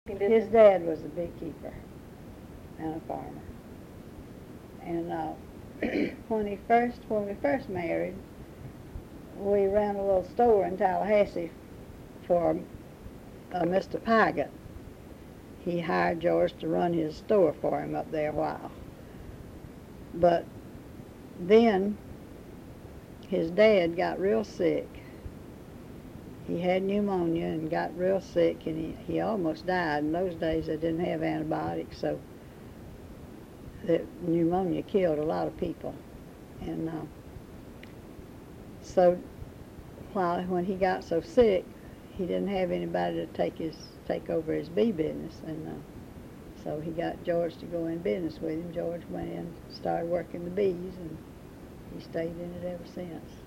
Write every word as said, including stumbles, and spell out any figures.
His dad was a beekeeper and a farmer. And uh, when he first, when we first married, we ran a little store in Tallahassee for uh, Mister Pygott. He hired George to run his store for him up there a while. But then his dad got real sick. He had pneumonia and got real sick, and he, he almost died. In those days they didn't have antibiotics, so the pneumonia killed a lot of people. And uh, so while when he got so sick, he didn't have anybody to take his take over his bee business, and uh, so he got George to go in business with him. George went in, started working the bees, and he stayed in it ever since.